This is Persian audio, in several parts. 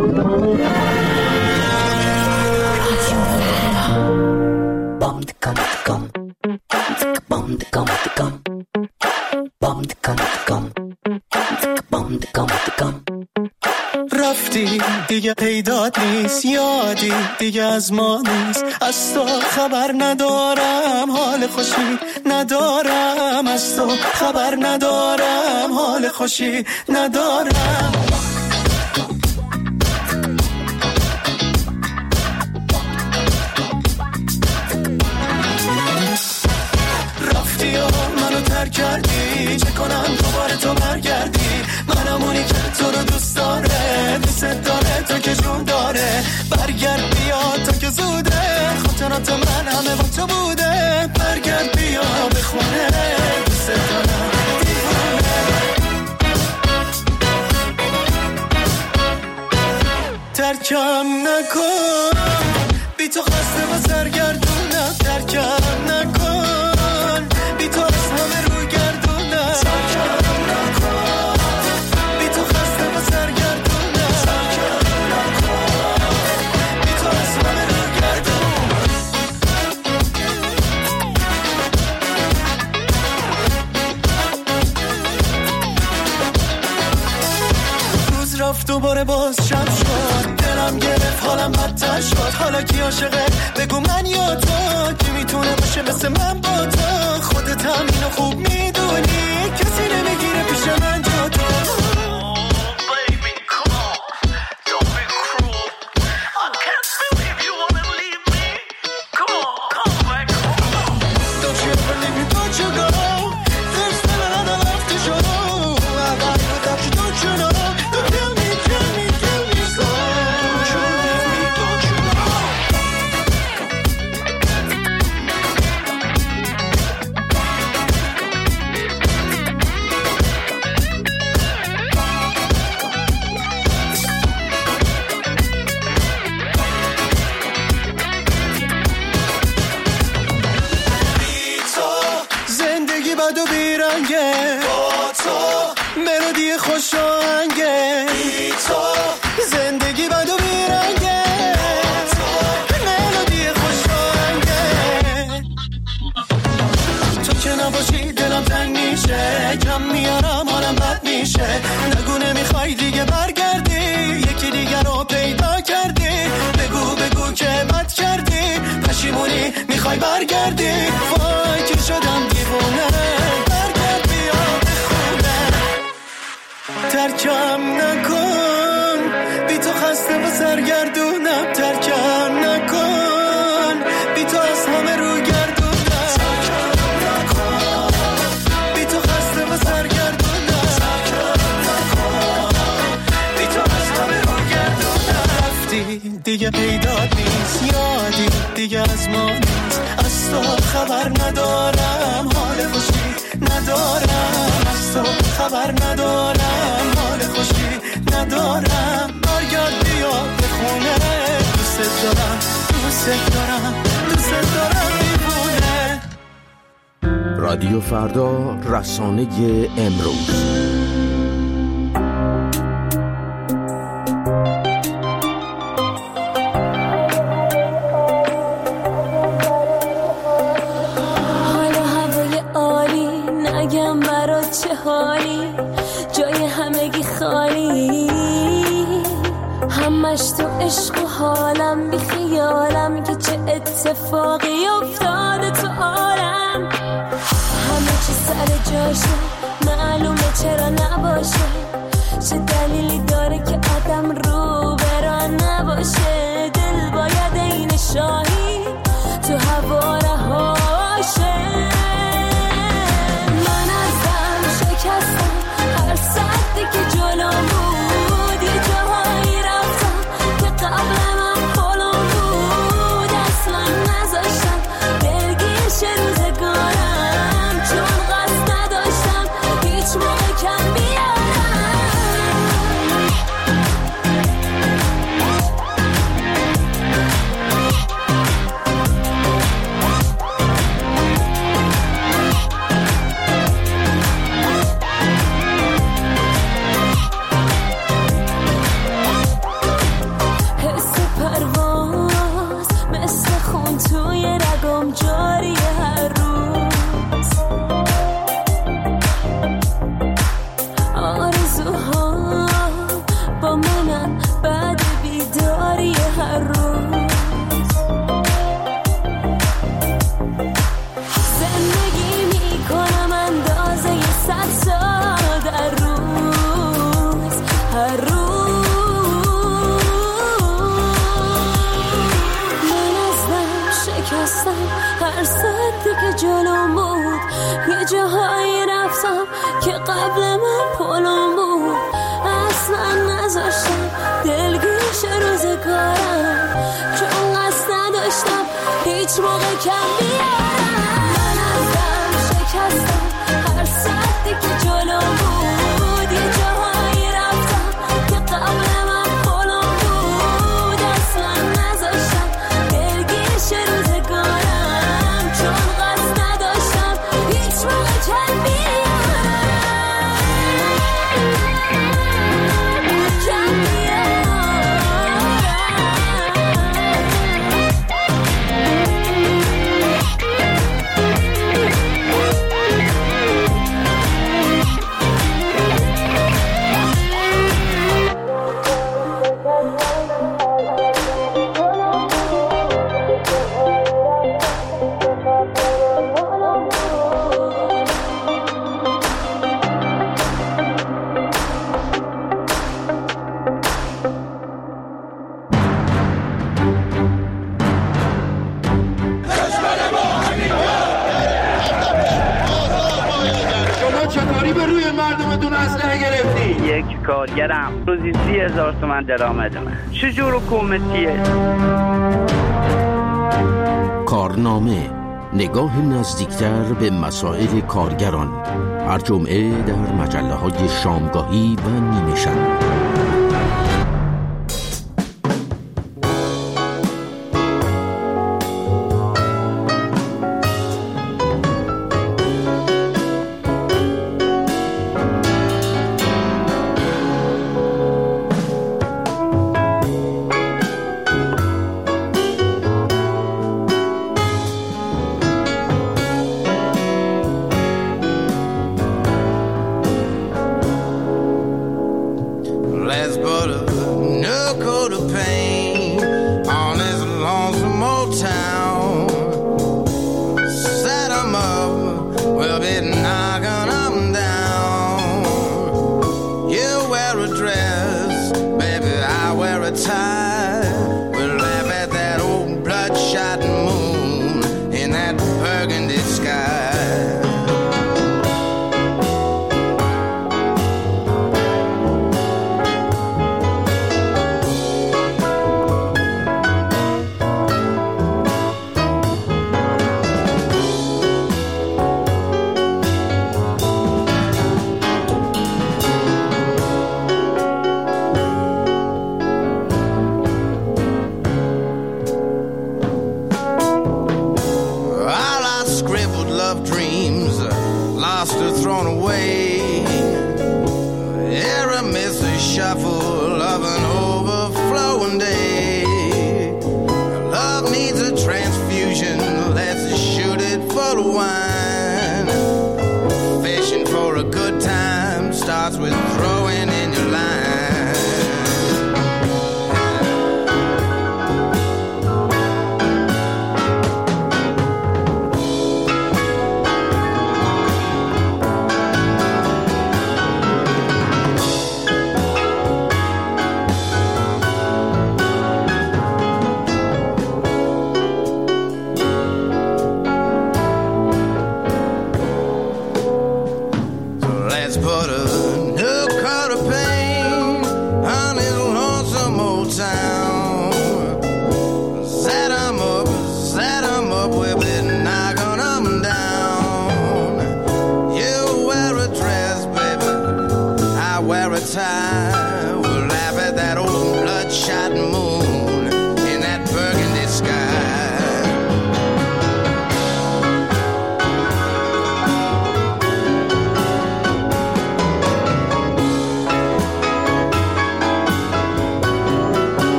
رفتی دیگه پیدات نیست، یادی دیگه از ما نیست، از تو خبر ندارم، حال خوشی ندارم، از تو خبر ندارم، حال خوشی ندارم. رفتی و منو ترک کردی، چه کنم دوباره تو برگردی، منم اونی که تو رو دوست داره، دوست داره تو که جون داره، برگرد بیا تو که زوده، خاطرات من همه با تو بوده، برگرد بیا بخونه، دوست دارم دیوونه. ترکم نکن بی تو خسته و سرگردونم، ترکم نکن بی تو از همه رو گردونم، ترکم نکن بی تو خسته و سرگردونم، ترکم نکن بی تو از همه رو گردونم. روز رفت دوباره باز شب شد، دلم گرفت حالم بدتر شد، حالا کی عاشقه بگو من یا تو، کی میتونه باشه مثل من با تو، خودت هم اینو خوب میدونی، کسی نمیگیره پیش من جا تو. زندگی بد و بیرنگه، ملودی خوشانگه، تو که نباشی دلم تنگ میشه، کم میارم حالم بد میشه، نگو نمیخوای دیگه برگردی، یکی دیگه رو پیدا کردی، بگو که بد کردی، پشیمونی میخوای برگردی، وای که شدم دیوونه، برگرد بیا بخونه. ترکم نکن بی تو خسته و سرگردونم، ترکم نکن بی تو از همه رو گردونم، ترکم نکن بی تو خسته و سرگردونم، ترکم نکن بی تو از همه رو گردونم. رفتی دیگه پیدات نیست، یادی دیگه از ما نیست، از تو خبر ندارم، حال خوشی ندارم، از تو خبر ندارم، حال خوشی ندارم، برگرد بیا بخونه، دوست دارم دوست دارم دوست دارم دیوونه. رادیو فردا، رسانه امروز. همش تو عشق و حالم، بی خیالم که چه اتفاقی افتاده تو عالم، همه چی سر جاشه، معلومه چرا نباشه، چه دلیلی داره که آدم رو بران نباشه، دل باید این شاهی تو هوا رهاشه، من ازم شکستم هر سردی که جلوم بود، یه جاهایی رفتم که قبل من پلم بود، اصلا نذاشتم درگیرش روزگارم، چون قصد نداشتم هیچ موقع کم بیارم. من بعد بیداری هر روز. زندگی میکنم اندازه 100 سال در روز، هر روز. من از دم شکستم هر ساعتی که جلوم بود، یه جاهایی رفتم که قبل من پلم بود. اصلا نذاشتم دلگیش روزگارم، چون قصد نداشتم هیچ موقع کم بیارم. من از دم شکستم هر ساعتی که جلوم بود، یه جاهایی رفتم که قبل من پلم بود. اصلا نذاشتم دلگیش روزگارم، چون قصد نداشتم هیچ موقع کم بیارم. یک کارگرم روزی 30,000 تومان درآمد من. چجور حکومتیه؟ کارنامه، نگاه نزدیکتر به مسائل کارگران، هر جمعه در مجله‌های شامگاهی و نیمه شب.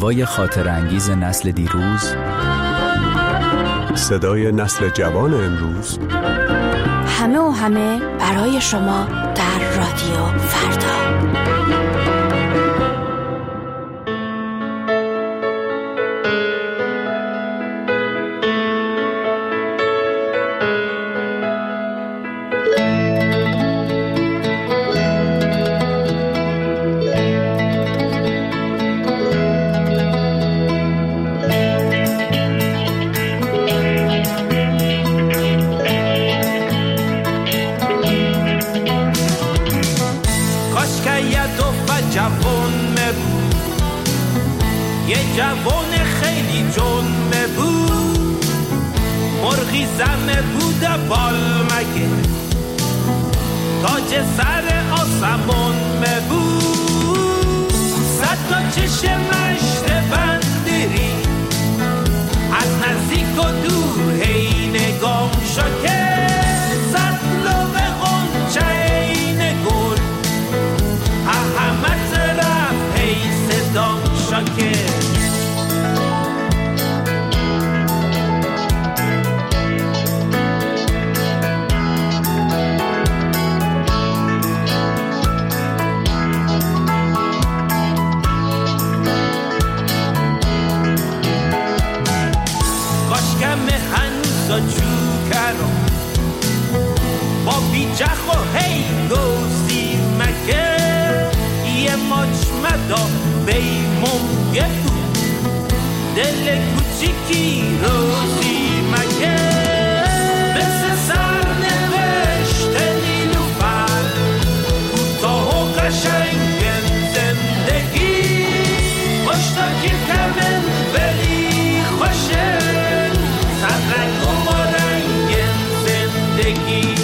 نوای خاطر انگیز نسل دیروز، صدای نسل جوان امروز، همه و همه برای شما در رادیو فردا. یه جوان خیلی جنبه بود، مرغی زمه بود بالمگه، تاج سر آسمون بود، صد تا چشم مشت بندری، از نزدیک و دور هی نگام شکه، صد لب غنچه این گل، همه طرف هی صدام شکه. با بیجخ و هی گوزی مکه، یه مجمدا بیمون یه بود، دل کوچیکی روزی مکه، مثل سر نوشت نیلوفر، کوتاه و قشنگ زندگی، مشتاقی کمن ولی خوشه، صد رنگ و با رنگ زندگی.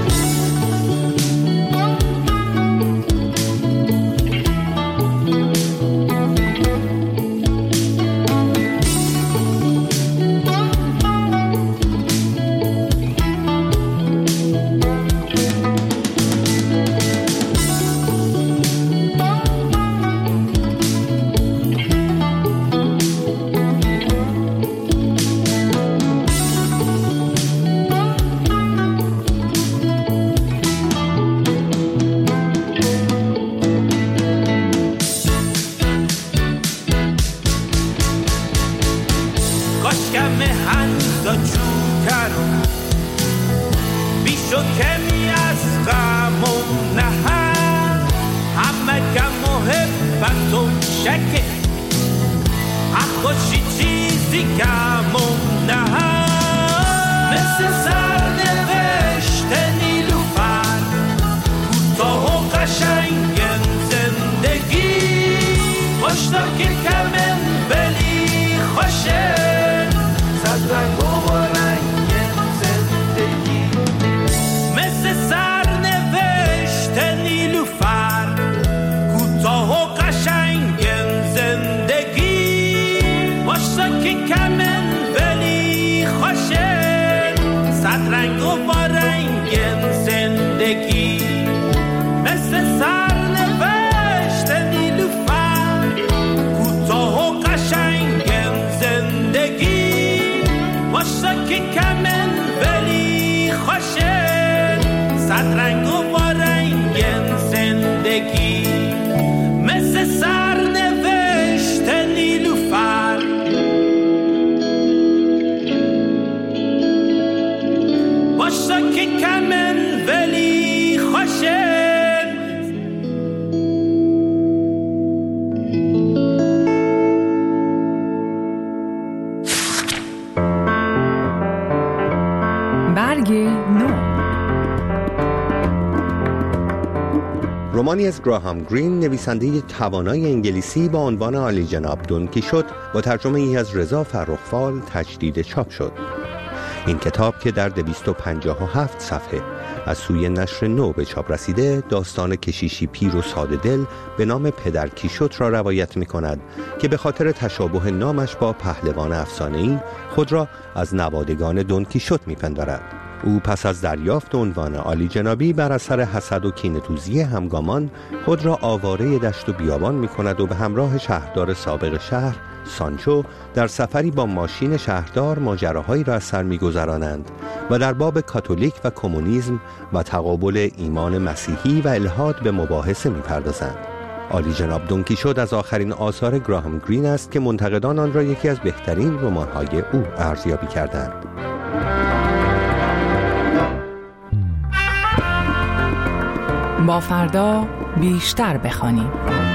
رمانی از گراهام گرین، نویسنده توانای انگلیسی با عنوان عالی جناب دون کیشوت، با ترجمه ای از رضا فرخ‌فال تجدید چاپ شد. این کتاب که در 257 صفحه از سوی نشر نو به چاپ رسیده، داستان کشیشی پیر و ساده دل به نام پدر کیشوت را روایت می کند که به خاطر تشابه نامش با پهلوان افسانه‌ای خود را از نوادگان دون کیشوت می پندارد. او پس از دریافت عنوان عالی جنابی بر اثر حسد و کینه‌توزی همگامان خود را آواره دشت و بیابان می کند و به همراه شهردار سابق شهر سانچو در سفری با ماشین شهردار ماجراهایی را از سر می‌گذرانند و در باب کاتولیک و کمونیسم و تقابل ایمان مسیحی و الحاد به مباحثه می‌پردازند. عالی جناب دون کیشوت از آخرین آثار گراهام گرین است که منتقدان آن را یکی از بهترین رمان‌های او ارزیابی کردند. با فردا بیشتر بخوانیم.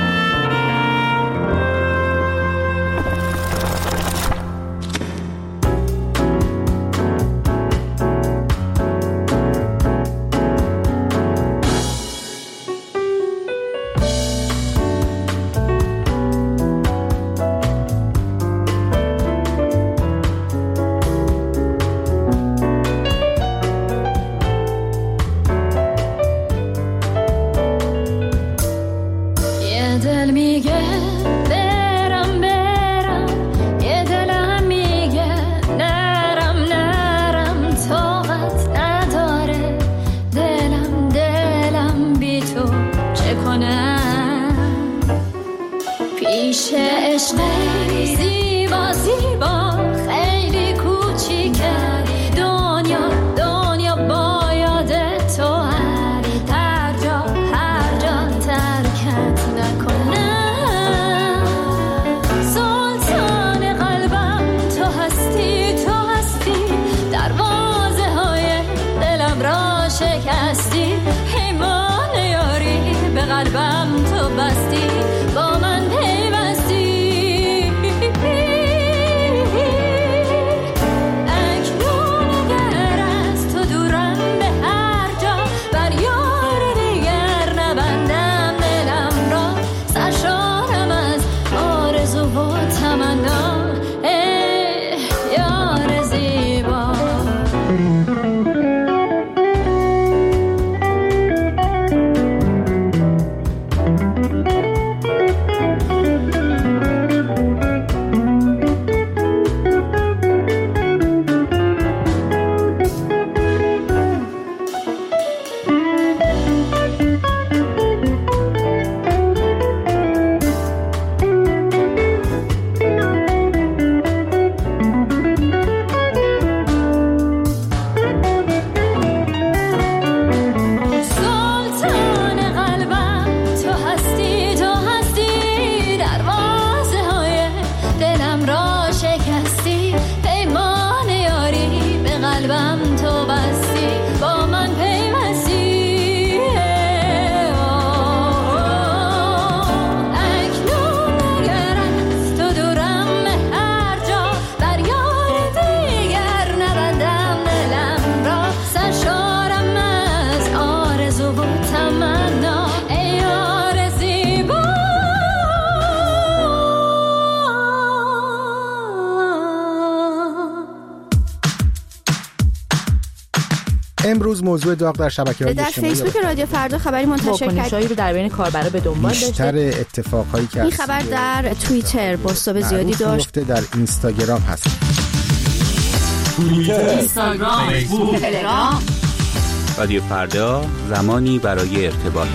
امروز موضوع داغ در شبکه‌های اجتماعی در فیسبوک رادیو فردا خبری منتشر کرد. واکنش‌هایی رو در بین کاربرا به دنبال داشته. بیشتر اتفاقایی که این خبر در توییتر بازتاب زیادی داشت. در اینستاگرام هست. توییتر، اینستاگرام، فیسبوک، تلگرام. رادیو فردا، زمانی برای ارتباط.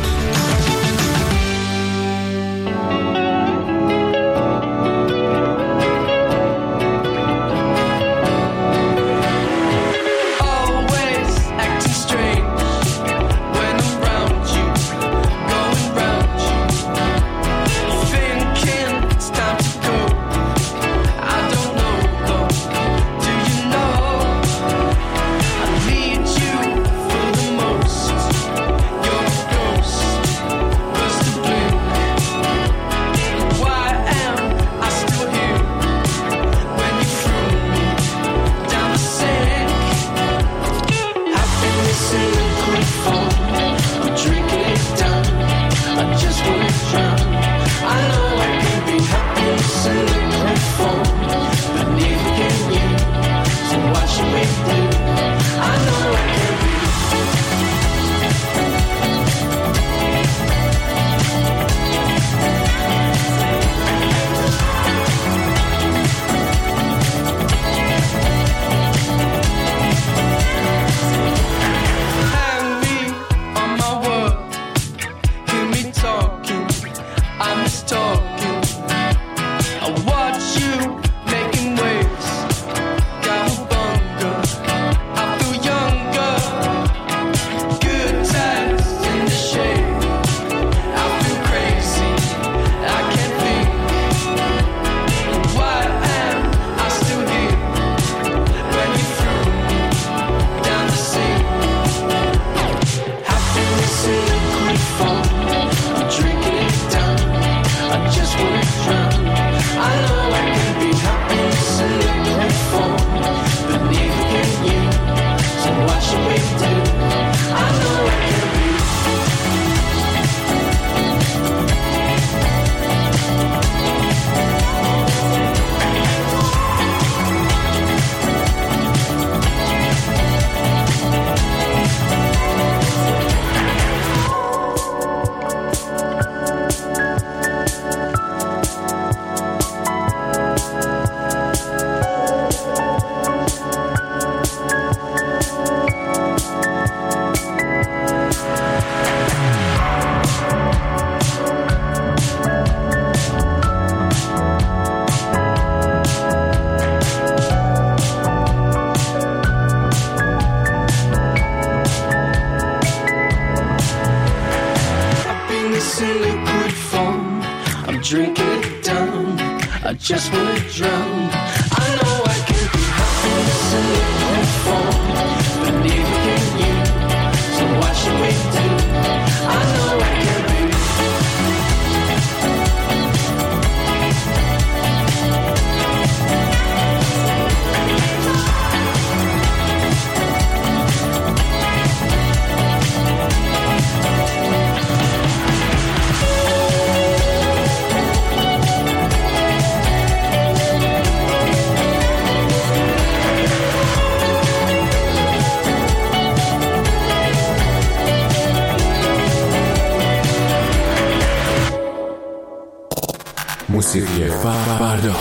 in liquid form. I'm drinking it down, I just wanna drown. I know I can be happiness in liquid form, but neither can you. So what should we do? I know I can be. موسیقی فردا.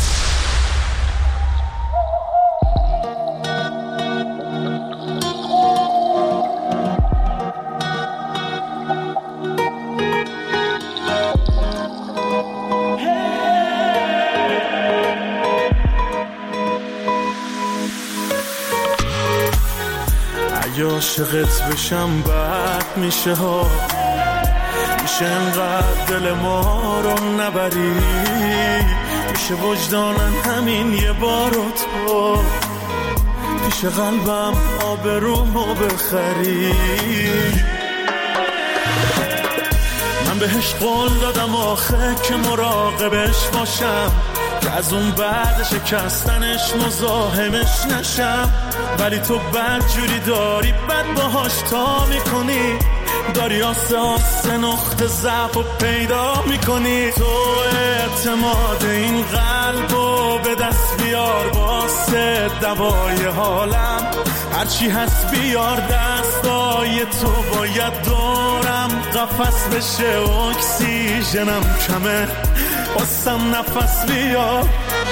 اگه عاشقت بشم بد میشه ها، میشه انقدر دل ما رو نبری، میشه وجدانن همین یه بار تو پیش قلبم آبرومو بخری. من بهش قول دادم آخه که مراقبش باشم، که از اون بعد شکستنش مزاحمش نشم، ولی تو بدجوری داری بد باهاش تا میکنی، داری آسه آسه نقطه ضعف و پیدا میکنی. تو اعتماد این قلبو به دست بیار واسه دوای حالم، هرچی هست بیار دستای تو باید دورم قفس بشه، اکسیژنم کمه واسم نفس بیار.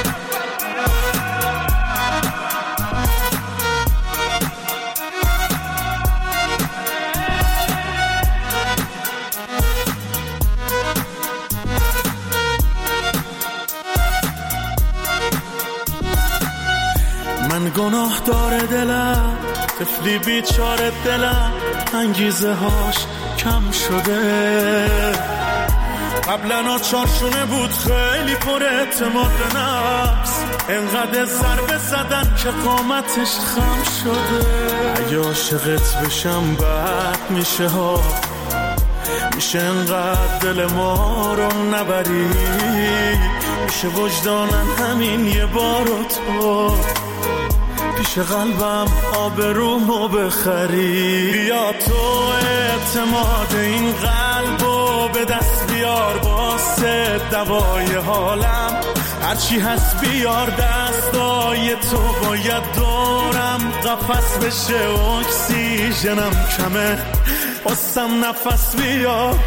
من گناه داره دلم، طفلی بیچاره دلم، انگیزه هاش کم شده، قبلا چارشونه بود خیلی پر اعتماد به نفس، انقدر ضربه زدن که قامتش خم شده. اگه عاشقت بشم بد میشه ها، میشه انقدر دل ما رو نبری، میشه وجدانن همین یه بار تو پیش قلبم آبرومو بخری. بیا تو اعتماد این قلبو به دست بیار واسه دوای حالم، هرچی هست بیار دستای تو باید دورم قفس بشه، اکسیژنم کمه واسم نفس بیار.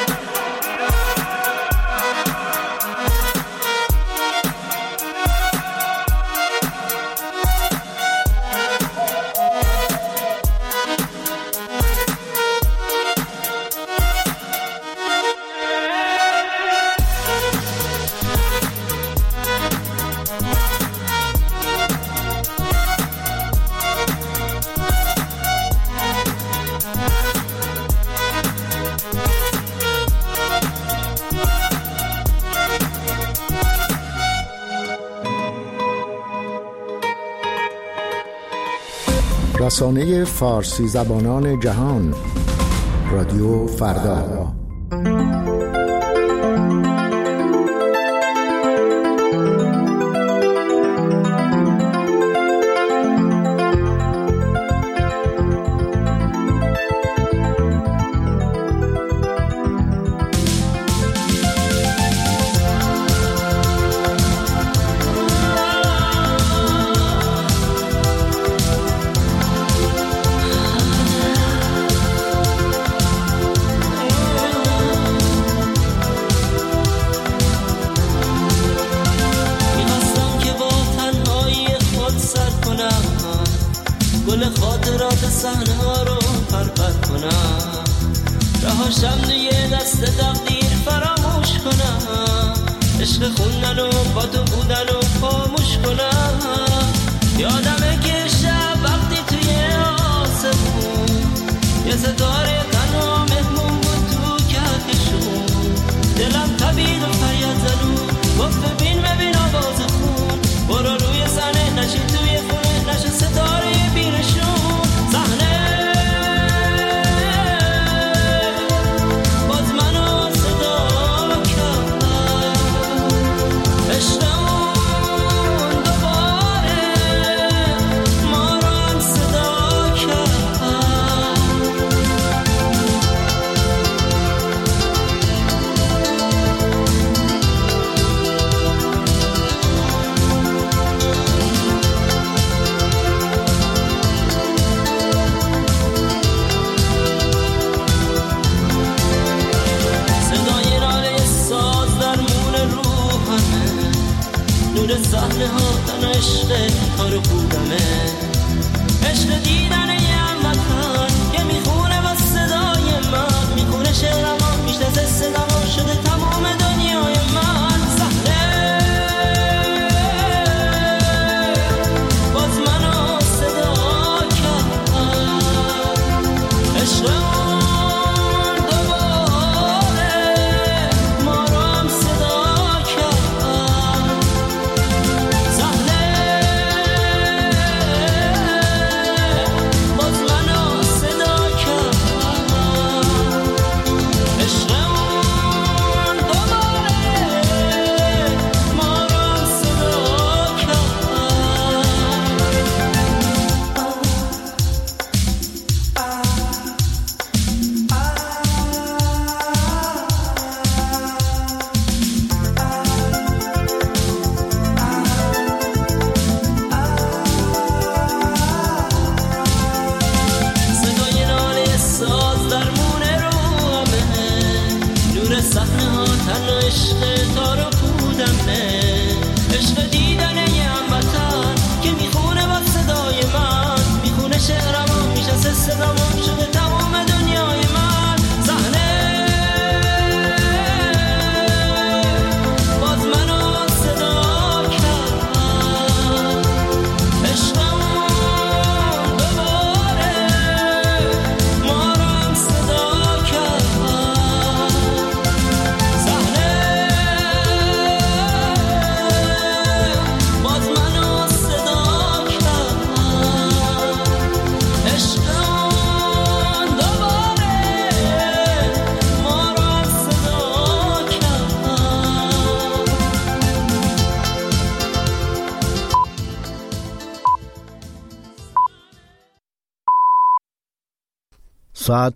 رسانه فارسی زبانان جهان، رادیو فردا. ستاره تنها مهمون بود تو کهکشون، ساعت